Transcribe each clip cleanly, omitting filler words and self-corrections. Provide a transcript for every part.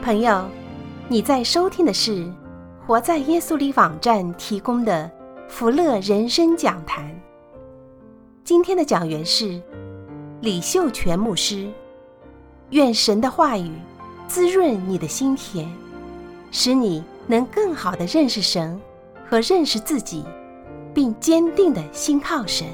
朋友，你在收听的是活在耶稣里网站提供的福乐人生讲坛。今天的讲员是李秀全牧师。愿神的话语滋润你的心田，使你能更好地认识神和认识自己，并坚定地信靠神。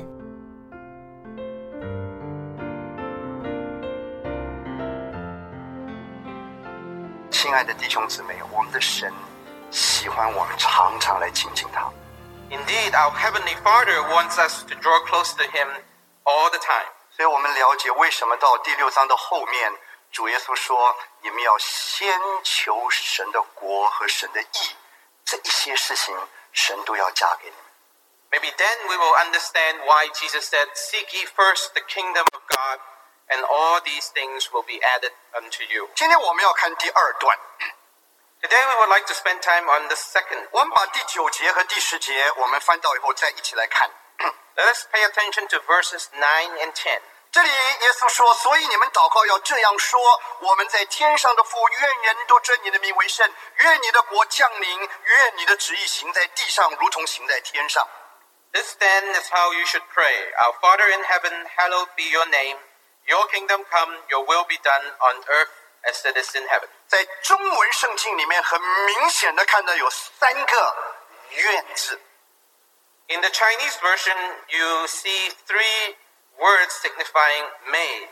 亲爱的弟兄姊妹，我们的神喜欢我们常常来亲近他。 Indeed, our Heavenly Father wants us to draw close to Him all the time. 所以我们了解为什么到第6章的后面，主耶稣说你们要先求神的国和神的义，这一些事情神都要加给你们。 Maybe then we will understand why Jesus said, Seek ye first the kingdom of God, and all these things will be added unto you. 今天我们要看第2段， Today we would like to spend time on the second. 我们把第9节和第10节我们翻到以后再一起来看。 Let us pay attention to verses 9 and 10. 这里耶稣说，所以你们祷告要这样说，我们在天上的父，愿人都尊你的名为圣，愿你的国降临，愿你的旨意行在地上如同行在天上。 This then is how you should pray. Our Father in heaven, hallowed be your name. Your kingdom come, your will be done on earth as it is in heaven. 在中文圣经里面很明显的看到有3个愿字。 In the Chinese version, you see 3 words signifying may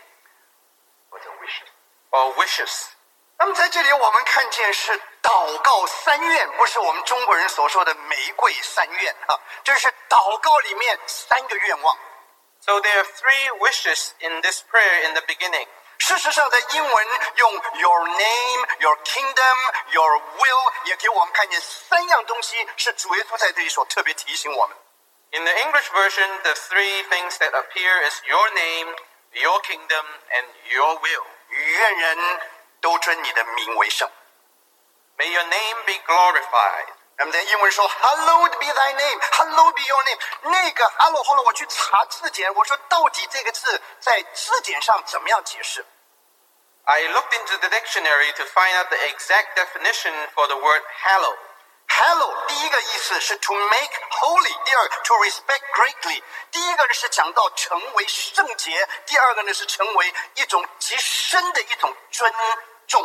or wishes. 那么在这里我们看见是祷告3愿，不是我们中国人所说的玫瑰3愿啊，这是祷告里面3个愿望。 So there are 3 wishes in this prayer in the beginning. 事实上在英文用 your name, your kingdom, your will 也给我们看见3样东西是主耶稣在这里所特别提醒我们。 In the English version, the 3 things that appear is your name, your kingdom, and your will. 愿人都尊你的名为圣。 May your name be glorified. 那么在英文说 Hallowed be thy name, Hallowed be your name。 那个 Hallowed 后来我去查字典，我说到底这个字在字典上怎么样解释？ I looked into the dictionary to find out the exact definition for the word hallow. Hallow 第一个意思是 to make holy， 第二个 to respect greatly。第一个呢是讲到成为圣洁，第二个呢是成为一种极深的一种尊重。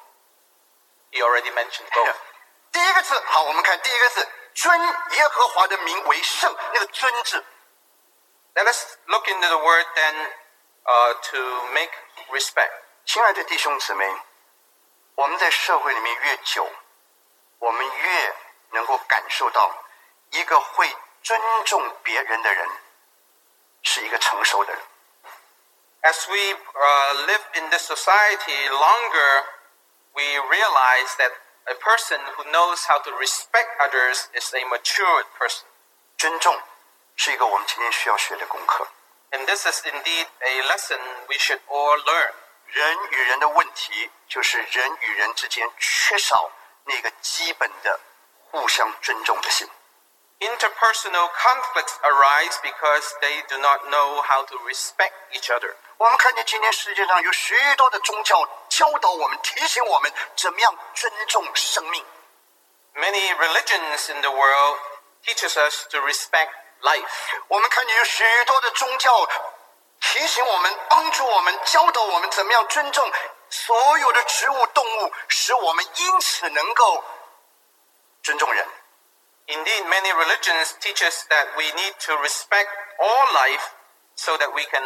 He already mentioned both. 第一个字好，我们看第一个字，尊耶和华的名为圣，那个尊字。 Let us look into the word then to make respect. 亲爱的弟兄姊妹，我们在社会里面越久，我们越能够感受到一个会尊重别人的人是一个成熟的人。 As we live in this society longer, we realize that a person who knows how to respect others is a matured person. 尊重是一个我们今天需要学的功课。 And this is indeed a lesson we should all learn. 人与人的问题就是人与人之间缺少那个基本的互相尊重的心。 Interpersonal conflicts arise because they do not know how to respect each other. 我们看见今天世界上有许多的宗教教导我们、提醒我们怎么样尊重生命。 Many religions in the world teaches us to respect life. 我们看见有许多的宗教提醒我们、帮助我们、教导我们怎么样尊重所有的植物、动物，使我们因此能够尊重人。 Indeed, many religions teach us that we need to respect all life so that we can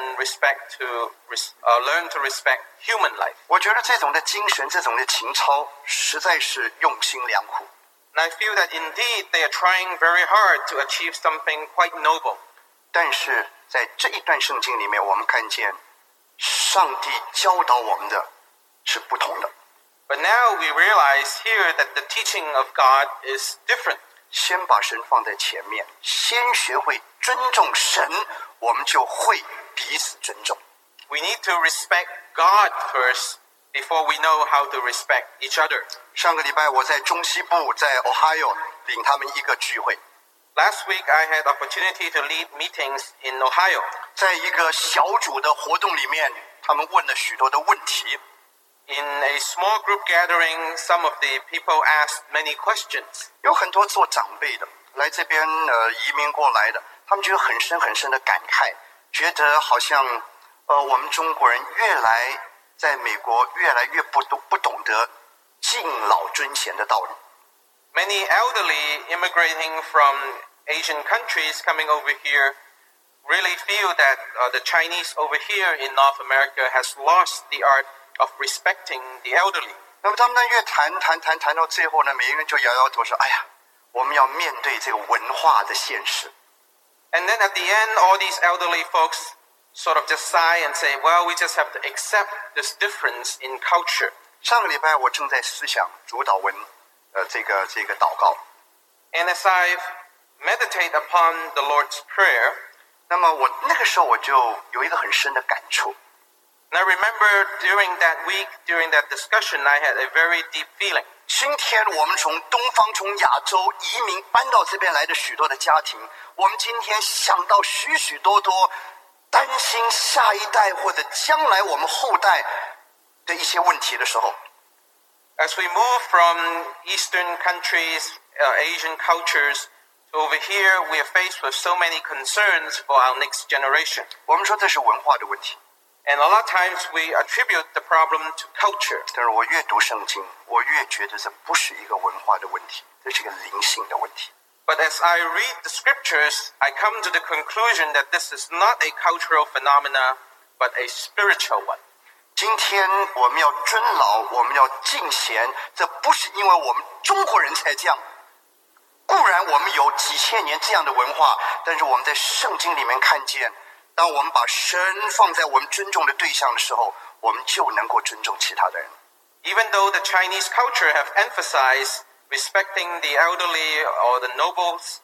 learn to respect human life. 我觉得这种的精神、这种的情操，实在是用心良苦。 And I feel that indeed they are trying very hard to achieve something quite noble. 但是在这一段圣经里面，我们看见上帝教导我们的是不同的。 But now we realize here that the teaching of God is different. 先把神放在前面，先学会尊重神，我们就会彼此尊重。 We need to respect God first before we know how to respect each other. 上个礼拜我在中西部，在 Ohio 领他们一个聚会。 Last week I had opportunity to lead meetings in Ohio. 在一个小组的活动里面，他们问了许多的问题。 In a small group gathering, some of the people asked many questions. 有很多做长辈的来这边移民过来的，他们就有很深很深的感慨，觉得好像我们中国人在美国越来越不懂得敬老尊贤的道理。 Many elderly immigrating from Asian countries coming over here really feel that the Chinese over here in North America has lost the art of respecting the elderly. 那么他们呢越谈到最后呢，每一个人就摇摇头说：“哎呀，我们要面对这个文化的现实。” And then at the end, all these elderly folks sort of just sigh and say, well, we just have to accept this difference in culture. 上个礼拜我正在思想主导文这个祷告。 And as I've meditated upon the Lord's Prayer, 那么我那个时候我就有一个很深的感触。 And I remember during that week, during that discussion, I had a very deep feeling. 今天我们从东方、从亚洲移民搬到这边来的许多的家庭，我们今天想到许多担心下一代或者将来我们后代的一些问题的时候， As we move from Eastern countries, Asian cultures, to over here, we are faced with so many concerns for our next generation. 我们说这是文化的问题。 And a lot of times we attribute the problem to culture. 但是我越读圣经，我越觉得这不是一个文化的问题，这是一个灵性的问题。 But as I read the scriptures, I come to the conclusion that this is not a cultural phenomena, but a spiritual one. 今天我们要尊老，我们要敬贤，这不是因为我们中国人才这样。固然我们有几千年这样的文化，但是我们在圣经里面看见，当我们把神放在我们尊重的对象的时候，我们就能够尊重其他的人。 Even though the Chinese culture have emphasized respecting the elderly or the nobles,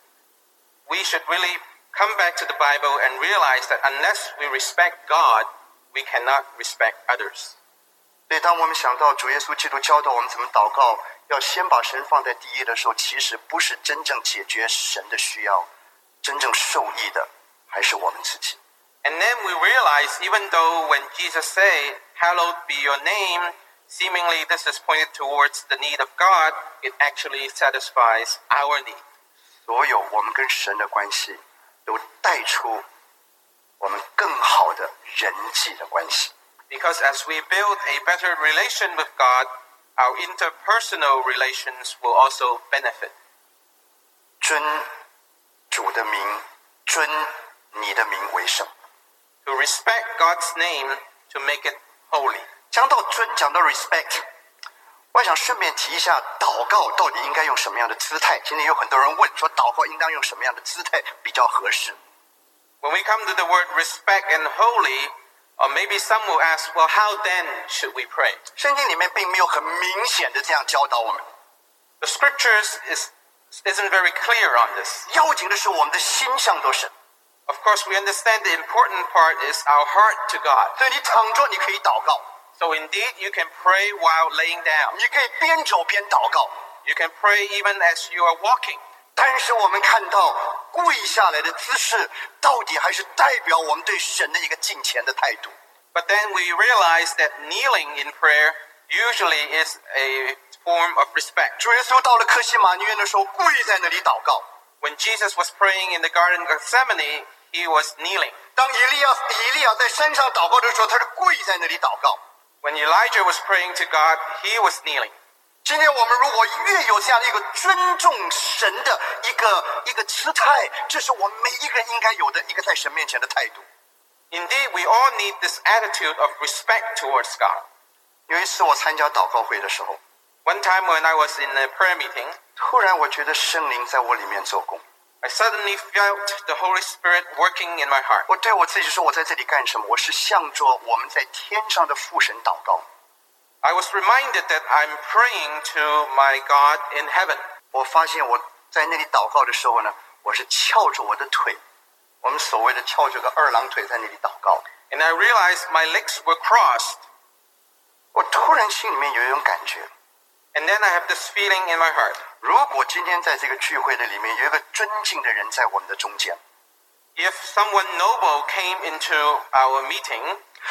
we should really come back to the Bible and realize that unless we respect God, we cannot respect others. 所以当我们想到主耶稣基督教导我们怎么祷告，要先把神放在第一的时候，其实不是真正解决神的需要，真正受益的还是我们自己。 And then we realize, even though when Jesus said, hallowed be your name, seemingly this is pointed towards the need of God, it actually satisfies our need. 所有我们跟神的关系都带出我们更好的人际的关系。 Because as we build a better relation with God, our interpersonal relations will also benefit. 尊主的名，尊你的名为圣。 To respect God's name, to make it holy. 讲到尊，讲到 respect， 我想顺便提一下，祷告到底应该用什么样的姿态？今天有很多人问说，祷告应当用什么样的姿态比较合适？ When we come to the word respect and holy, or maybe some will ask, well, how then should we pray? 圣经里面并没有很明显的这样教导我们。 The scriptures isn't very clear on this. 要紧的是我们的心向着神。 Of course, we understand the important part is our heart to God. 所以你躺着你可以祷告， So indeed, you can pray while laying down. 你可以边走边祷告。 You can pray even as you are walking. 但是我们看到跪下来的姿势，到底还是代表我们对神的一个敬虔的态度。 But then we realize that kneeling in prayer usually is a form of respect. 主耶稣到了客西马尼园的时候，跪在那里祷告。 When Jesus was praying in the Garden of Gethsemane, he was kneeling. 当以利亚在山上祷告的时候，他是跪在那里祷告。 When Elijah was praying to God, he was kneeling. 今天我们如果越有这样的一个尊重神的一个姿态，这是我们每一个人应该有的一个在神面前的态度。 Indeed, we all need this attitude of respect towards God. 有一次我参加祷告会的时候， One time when I was in a prayer meeting, 突然我觉得圣灵在我里面做工。 I suddenly felt the Holy Spirit working in my heart. 我对我自己说，我在这里干什么？我是向着我们在天上的父神祷告。 I was reminded that I'm praying to my God in heaven. 我发现我在那里祷告的时候呢，我是翘着我的腿，我们所谓的翘着个二郎腿在那里祷告。 And I realized my legs were crossed. 我突然心里面有一种感觉， And then I have this feeling in my heart. 如果今天在这个聚会的里面有一个尊敬的人在我们的中间， If someone noble came into our meeting,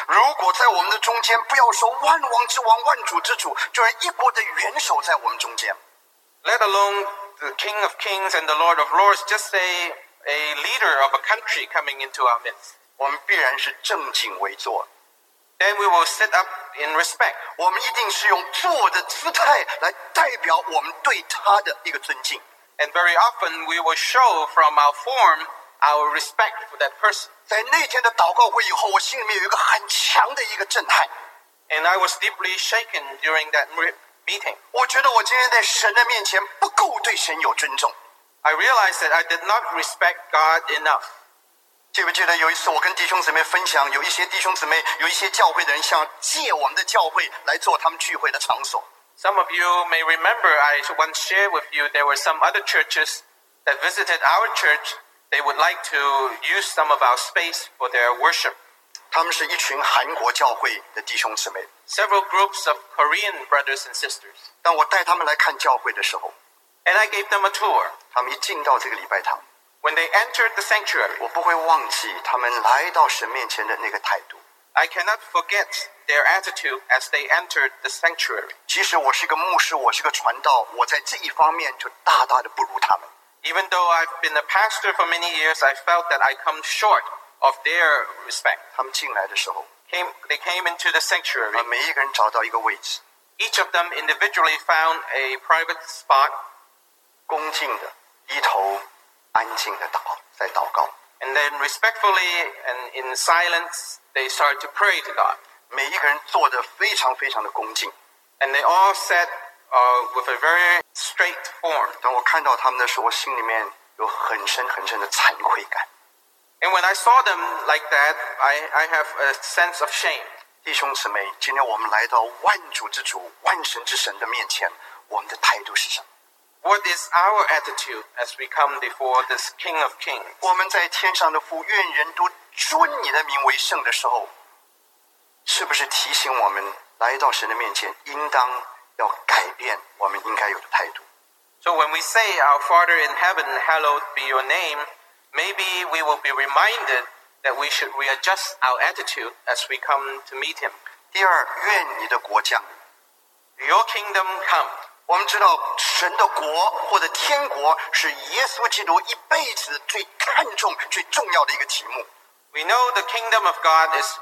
如果在我们的中间，不要说万王之王、万主之主，就是一国的元首在我们中间。 Let alone the King of Kings and the Lord of Lords, just say a leader of a country coming into our midst. 我们必然是正襟危坐， Then we will sit up in respect. 我们一定是用坐的姿态来代表我们对他的一个尊敬。 And very often we will show from our form our respect for that person. 在那天的祷告会以后，我心里面有一个很强的一个震撼。 And I was deeply shaken during that meeting. 我觉得我今天在神的面前不够对神有尊重。 I realized that I did not respect God enough. 记不记得有一次我跟弟兄姊妹分享，有一些弟兄姊妹，有一些教会的人想借我们的教会来做他们聚会的场所。 Some of you may remember I once shared with you there were some other churches that visited our church. They would like to use some of our space for their worship. 他们是一群韩国教会的弟兄姊妹。 Several groups of Korean brothers and sisters. 当我带他们来看教会的时候， And I gave them a tour. 他们一进到这个礼拜堂， When they entered the sanctuary, 我不会忘记他们来到神面前的那个态度。 I cannot forget their attitude as they entered the sanctuary. 即使我是个牧师，我是个传道，我在这一方面就大大的不如他们。 Even though I've been a pastor for many years, I felt that I come short of their respect. 他们进来的时候， They came into the sanctuary. 每一个人找到一个位置， Each of them individually found a private spot, 恭敬的低头，安静的在祷告。 and then respectfully and in silence, they started to pray to God. 每一个人做得非常非常的恭敬。 And they all sat with a very straight form. 当我看到他们的时候，我心里面有很深很深的惭愧感。 And when I saw them like that, I have a sense of shame. 弟兄姊妹，今天我们来到万主之主、万神之神的面前，我们的态度是什么？ What is our attitude as we come before this King of Kings? 我们在天上的父，愿人都尊你的名为圣的时候，是不是提醒我们来到神的面前，应当要改变我们应该有的态度？ So when we say, Our Father in heaven, hallowed be your name, maybe we will be reminded that we should readjust our attitude as we come to meet him. 第二，愿你的国降临。 Your kingdom come. 我们知道神的国或者天国是耶稣基督一辈子最看重、最重要的一个题目。 We know the kingdom of God is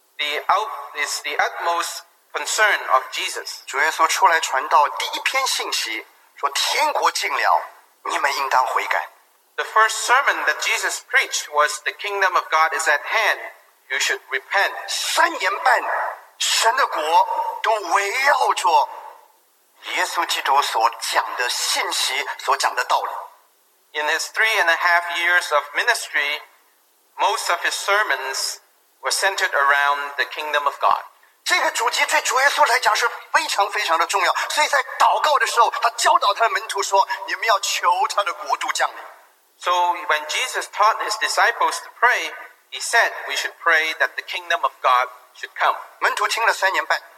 the utmost concern of Jesus. 主耶稣出来传道，第一篇信息说：“天国近了，你们应当悔改。” The first sermon that Jesus preached was the kingdom of God is at hand. You should repent. 3年半，神的国都围绕着耶稣基督所讲的信息、所讲的道理。 In his 3.5 years of ministry, most of his sermons were centered around the kingdom of God. 这个主题对主耶稣来讲是非常非常的重要，所以在祷告的时候，他教导他的门徒说：“你们要求他的国度降临。” So when Jesus taught his disciples to pray, he said we should pray that the kingdom of God should come. 门徒听了3年半，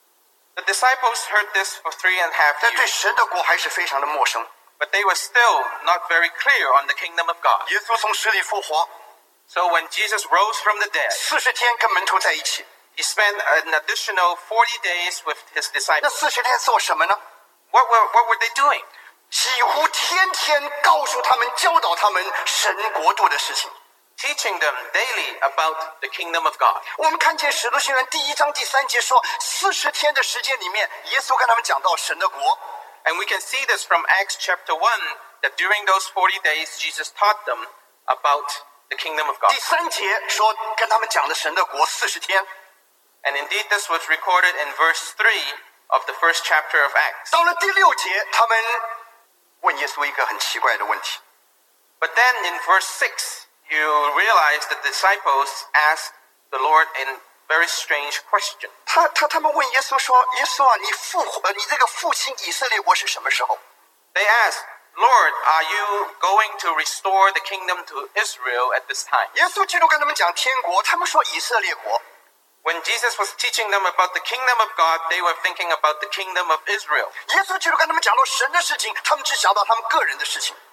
The disciples heard this for 3.5 但对 years, 神的国还是非常的陌生。 but they were still not very clear on the kingdom of God. 耶稣从死里复活， So when Jesus rose from the dead, 40天跟门徒在一起。 he spent an additional 40 days with his 那 disciples. 40天做什么呢？ What were they doing? 几乎天天告诉他们、教导他们神国度的事情。 Teaching them daily about the kingdom of God. 我们看见《使徒行传》第1章第3节说，40天的时间里面，耶稣跟他们讲到神的国。 And we can see this from Acts chapter 1, that during those 40 days, Jesus taught them about the kingdom of God. 第3节说跟他们讲的神的国40天。 And indeed, this was recorded in verse 3 of the first chapter of Acts. 到了第6节，他们问耶稣一个很奇怪的问题。 But then in verse 6, you realize the disciples asked the Lord a very strange question. 他们问耶稣说：“耶稣啊，你这个复兴以色列国是什么时候？” They asked, Lord, are you going to restore the kingdom to Israel at this time? 耶稣基督跟他们讲天国，他们说以色列国。 When Jesus was teaching them about the kingdom of God, they were thinking about the kingdom of Israel. 耶稣基督跟他们讲到神的事情，他们只想到他们个人的事情。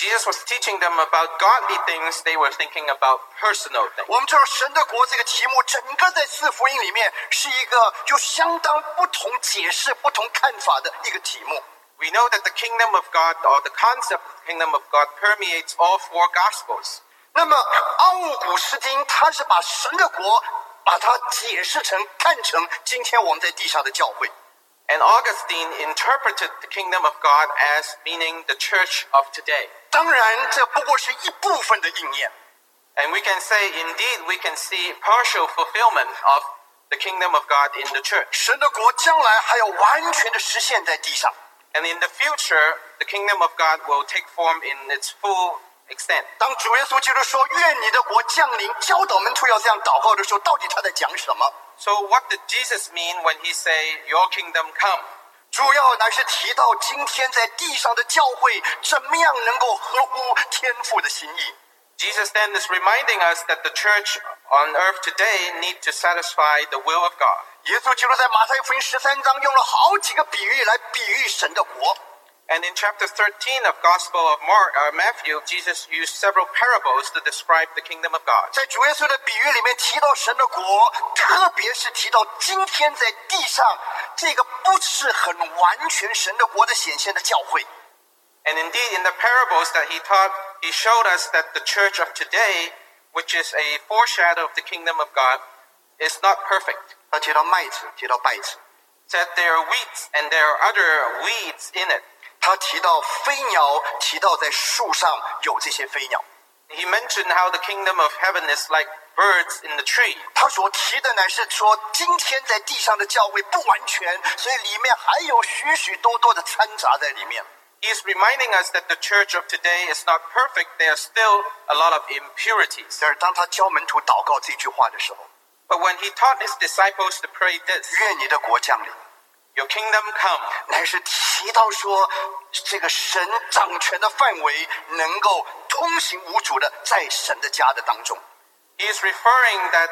Jesus was teaching them about godly things, they were thinking about personal things. 我们知道神的国这个题目，整个在四福音里面是一个有相当不同解释、不同看法的一个题目。 We know that the kingdom of God, or the concept of the kingdom of God, permeates all 4 Gospels. 那么奥古斯丁他是把神的国把它解释成、看成今天我们在地上的教会。 And Augustine interpreted the kingdom of God as meaning the church of today. 当然，这不过是一部分的应验。 And we can say, indeed, we can see partial fulfillment of the kingdom of God in the church. 神的国将来还要完全的实现在地上。 And in the future, the kingdom of God will take form in its full extent. 当主耶稣基督说“愿你的国降临”，教导门徒要这样祷告的时候，到底他在讲什么？ So what did Jesus mean when he say, "Your kingdom come"? 主要乃是提到今天在地上的教会怎么样能够合乎天父的心意。 Jesus then is reminding us that the church on earth today need to satisfy the will of God. 耶稣基督在马太福音13章用了好几个比喻来比喻神的国。 And in chapter 13 of Gospel of Matthew, Jesus used several parables to describe the kingdom of God. 在主耶稣的比喻里面提到神的国，特别是提到今天在地上这个不是很完全神的国的显现的教会。 And indeed, in the parables that he taught, he showed us that the church of today, which is a foreshadow of the kingdom of God, is not perfect. 他提到麦子，提到稗子， That there are wheats and there are other weeds in it. 他提到飞鸟，提到在树上有这些飞鸟。 He mentioned how the kingdom of heaven is like birds in the tree. 他所提的乃是说，今天在地上的教会不完全，所以里面还有许许多多的掺杂在里面。 He is reminding us that the church of today is not perfect. There are still a lot of impurities. 但是当他教门徒祷告这句话的时候， But when he taught his disciples to pray this, 愿你的国降临， "Your kingdom come," 乃是提到说，这个神掌权的范围能够通行无阻的在神的家的当中。 he is referring that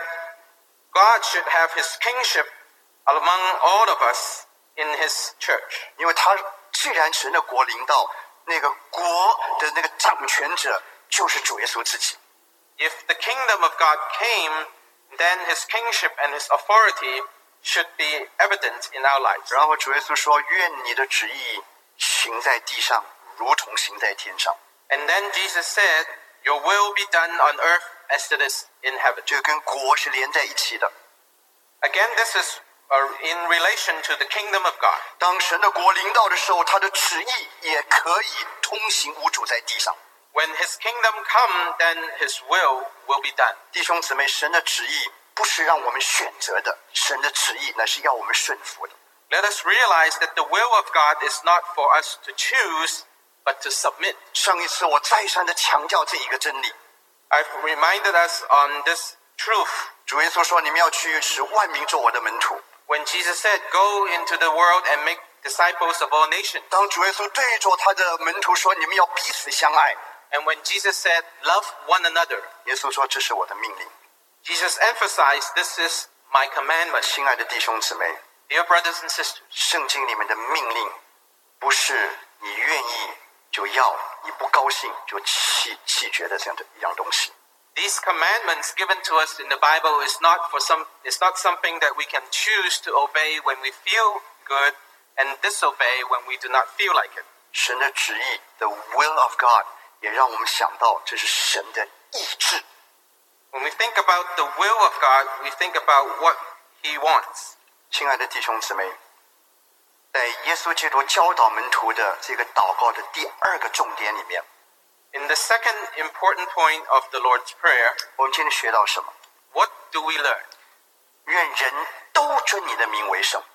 God should have his kingship among all of us in his church. 因为他既然神的国临到，那个国的那个掌权者就是主耶稣自己。 If the kingdom of God came, then his kingship and his authority should be evident in our lives. 然后主耶稣说：“愿你的旨意行在地上，如同行在天上。 And then Jesus said, "Your will be done on earth as it is in heaven." ” 这跟国是连在一起的。 Again, this is in relation to the kingdom of God. 当神的国临到的时候，他的旨意也可以通行无阻在地上。 When his kingdom come, then his will be done. 弟兄姊妹，神的旨意不是让我们选择的，神的旨意乃是要我们顺服的。 Let us realize that the will of God is not for us to choose, but to submit. 上一次我再三的强调这一个真理。 I've reminded us on this truth 主耶稣说：“你们要去使万民做我的门徒。 when Jesus said, "Go into the world and make disciples of all nations." ” 当主耶稣对着他的门徒说：“你们要彼此相爱。” And when Jesus said, "Love one another," 耶稣说：“这是我的命令。 Jesus emphasized, "This is my commandment." ” 亲爱的弟兄姊妹， Dear brothers and sisters, 圣经里面的命令，不是你愿意就要，你不高兴就弃绝的这样的一样东西。 these commandments given to us in the Bible is not something that we can choose to obey when we feel good and disobey when we do not feel like it. 神的旨意 ，the will of God， 也让我们想到这是神的意志。 When we think about the will of God, we think about what He wants. 亲爱的弟兄姊妹，在耶稣基督教导门徒的这个祷告的第二个重点里面， In the second important point of the Lord's Prayer, 我们今天学到什么？ what do we learn? 愿人都尊你的名为圣。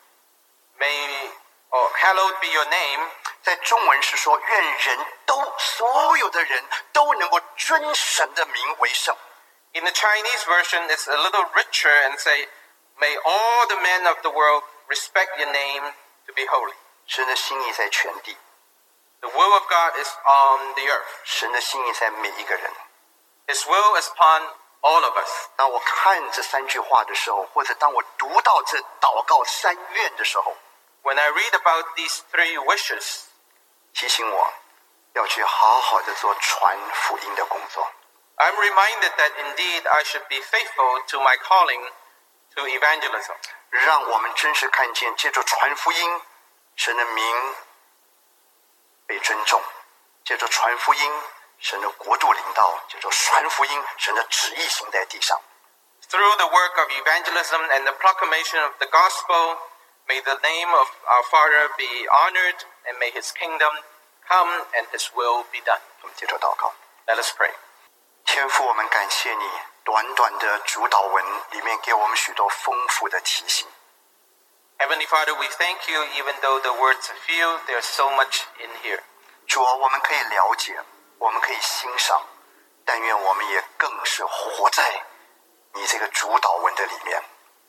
Hallowed be your name. 在中文是说，愿人都所有的人都能够尊神的名为圣。 In the Chinese version, it's a little richer and say, "May all the men of the world respect your name to be holy." 神的心意在全地， The will of God is on the earth. 神的心意在每一个人。 His will is upon all of us. 当我看这三句话的时候，或者当我读到这祷告三愿的时候， When I read about these 3 wishes, 提醒我， 要去好好的做传福音的工作。 I'm reminded that indeed I should be faithful to my calling to evangelism. 让我们真实看见，借着传福音，神的名被尊重；借着传福音，神的国度临到；借着传福音，神的旨意行在地上。 Through the work of evangelism and the proclamation of the gospel, may the name of our Father be honored, and may his kingdom come and his will be done. 我们接着祷告。 Let us pray. 天父，我们感谢你，短短的主祷文里面给我们许多丰富的提醒。 Heavenly Father, we thank you, even though the words are few, there's so much in here. 主啊，我们可以了解，我们可以欣赏，但愿我们也更是活在你这个主祷文的里面。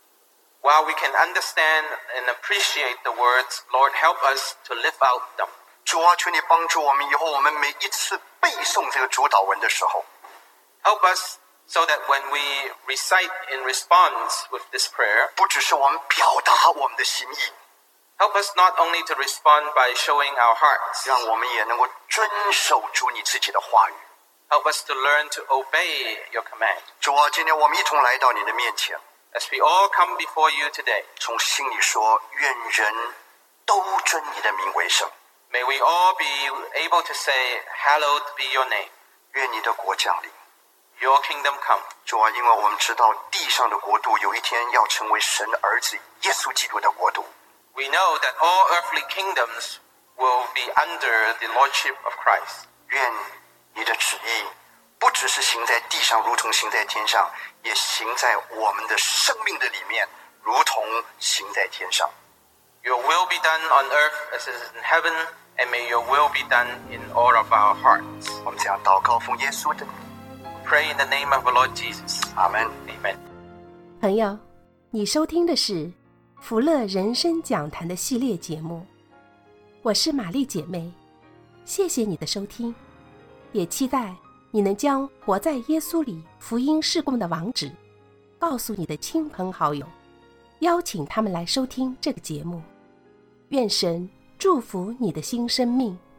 While we can understand and appreciate the words, Lord, help us to live out them. 主啊，求你帮助我们，以后我们每一次背诵这个主祷文的时候， Help us so that when we recite in response with this prayer, 不只是我们表达我们的心意， help us not only to respond by showing our hearts, 让我们也能够遵守主你自己的话语。 help us to learn to obey your command. 主啊，今天我们一同来到你的面前， As we all come before you today, 从心里说，愿人都尊你的名为圣， may we all be able to say, hallowed be your name, 愿你的国降临。 your kingdom come. 主啊，因为我们知道地上的国度有一天要成为神儿子耶稣基督的国度。 We know that all earthly kingdoms will be under the lordship of Christ. 愿你的旨意不只是行在地上，如同行在天上，也行在我们的生命的里面，如同行在天上。 Your will be done on earth as it is in heaven, and may your will be done in all of our hearts. 我们这样祷告，奉耶稣的名， Pray in the name of the Lord Jesus. 阿门。 Amen. 朋友，你收听的是福乐人生讲坛的系列节目，我是玛丽姐妹，谢谢你的收听，也期待你能将活在耶稣里福音事工的网址告诉你的亲朋好友，邀请他们来收听这个节目。愿神祝福你的新生命。